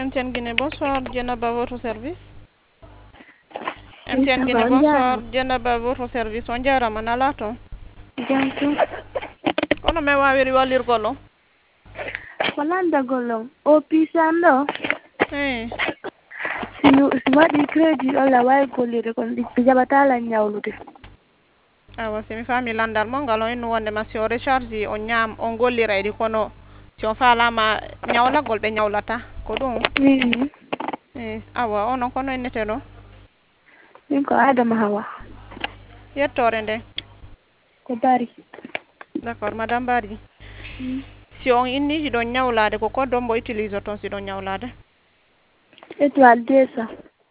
MTN Guinée, bonsoir. Djenaba, votre service. Oui, MTN ça Guinée, va, bonsoir. Ndiaye. Djenaba, votre service. On diara manalato. Jantu. Kono me wawiri walir golo. Walanda golong. O pisando. Eh. Waɗi crédit o la wawi gollire kono ɗi jaɓatala ñawlude. Awa simi fami landal mo ngal on innu wonde ma si o recharge o ñam on gollira di kono si on falama ñawlagol ɓe ñawlata ko ɗum. Awa onon kono innete ɗo. Min ko Adama Hawa. Yettore nde. Ko Bari. D'accord madame Bari. Si on inni siɗon ñawlade ko koddo mbo utilise ton siɗon ñawlade. Étoile 200.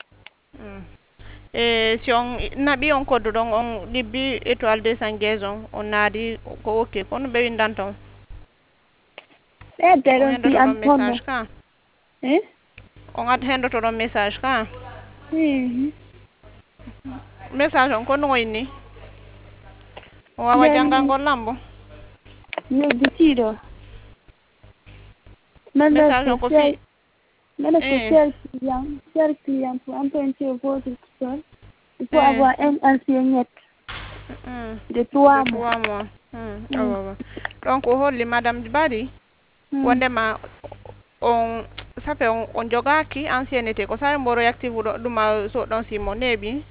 Si on naɓi on koddu ɗon on ɗibbi étoile 200 gaison on naadi ko ok kono ɓe windanta on. ɓedde on ɗon si hendoto an ɗon honno. message ka on hendoto ɗon message ka message on ko no inni o wawa janngangol lambo yedditiɗo message on ko fi Même que cher client, pour implémenter votre sol, il faut avoir un ancien de 3 mois. Donc o holli madame Bari wondema on safe on jogaki ancienneté ko sare mboro active ɗo ɗuma so ɗon simo neeɓi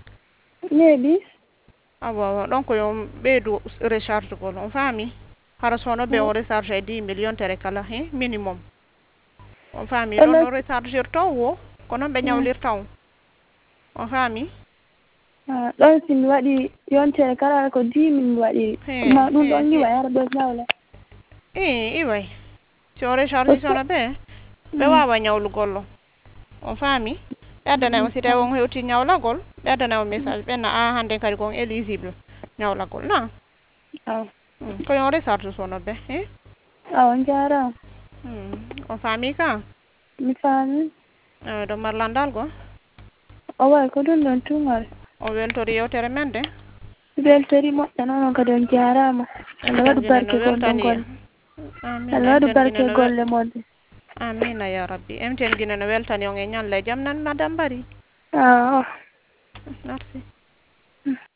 awa donc yo ɓeydu recharge gol on faami hara sono ɓe on recharge e 10 millions tere kala minimum on faami ɗon no rechargirto wo ko noon ɓe ñawlirta on faami ɗon si mi waɗi yontere kala ko 10 min mi waɗi ma ɗum ɗon ni wayara ɗo ñawla iway si on recharge sono ɓe wawa ñawlugollo on faami ɓeddana on si tawi on hewti ñawlagol ɓeddana on message ɓenna hande kadi kon éligible ñawlagol na ko yon recharge sono ɓe on jarama on faami ka mi faami ɗo marlandal go o way ko ɗum ɗon tungol on weltori yewtere men de weltori moƴƴa noon kadi on jarama Allah waɗu barke gonɗon golle Allah waɗu barke golle moɗon amina ya rabbi MTN Guinée no weltani on e ñalle jaam nan madame Bari merci